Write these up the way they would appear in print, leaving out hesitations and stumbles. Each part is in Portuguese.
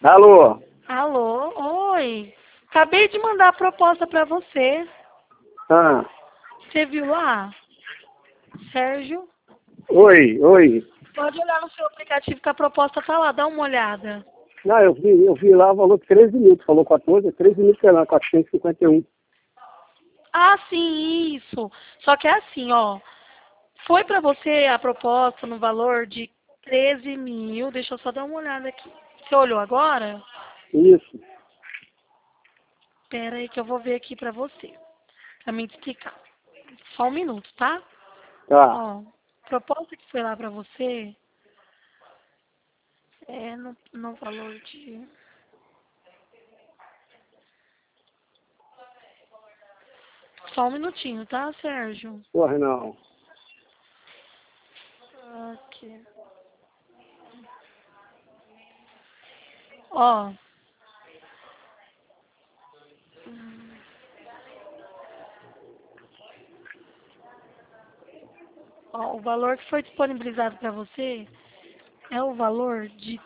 Alô? Alô? Oi. Acabei de mandar a proposta pra você. Ah, Você viu lá? Sérgio? oi. Pode olhar no seu aplicativo que a proposta tá lá. Dá uma olhada. Não, eu vi lá o valor de 13 minutos. Falou 14, 13 minutos que era 451. Ah, sim, isso. Só que é assim, ó. Foi pra você a proposta no valor de 13 mil. Deixa eu só dar uma olhada aqui. Você olhou agora? Isso. Pera aí que eu vou ver aqui pra você. Pra me explicar. Só um minuto, tá? Tá. Ó, a proposta que foi lá pra você é no valor de... Só um minutinho, tá, Sérgio? Porra, não. Aqui. Ó. Ó, o valor que foi disponibilizado para você é o valor de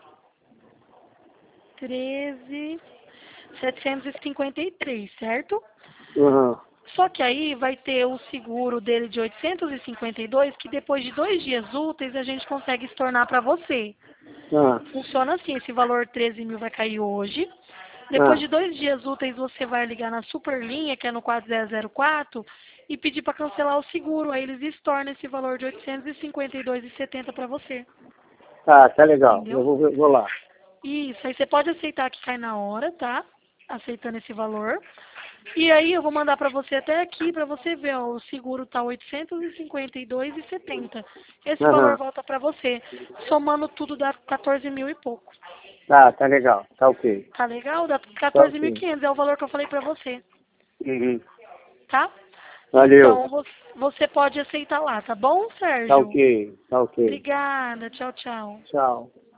13.753, certo? Aham. Só que aí vai ter o seguro dele de 852, que depois de 2 dias úteis a gente consegue estornar para você. Ah, Funciona assim, esse valor 13 mil vai cair hoje. Depois ah. de 2 dias úteis você vai ligar na Superlinha, que é no 4004, e pedir para cancelar o seguro. Aí eles estornam esse valor de 852,70 para você. Tá legal. Eu Entendeu? vou lá. Isso, aí você pode aceitar que cai na hora, tá? Aceitando esse valor. E aí eu vou mandar pra você até aqui pra você ver, ó, o seguro tá 852,70. Esse valor Aham. volta pra você. Somando tudo dá 14 mil e pouco. Tá legal. Tá ok. Tá legal? Dá Tá ok. 14.500 é o valor que eu falei pra você, Uhum. tá? Valeu. Então você pode aceitar lá, tá bom, Tá Sérgio? ok. Tá ok. Obrigada, tchau, tchau. Tchau.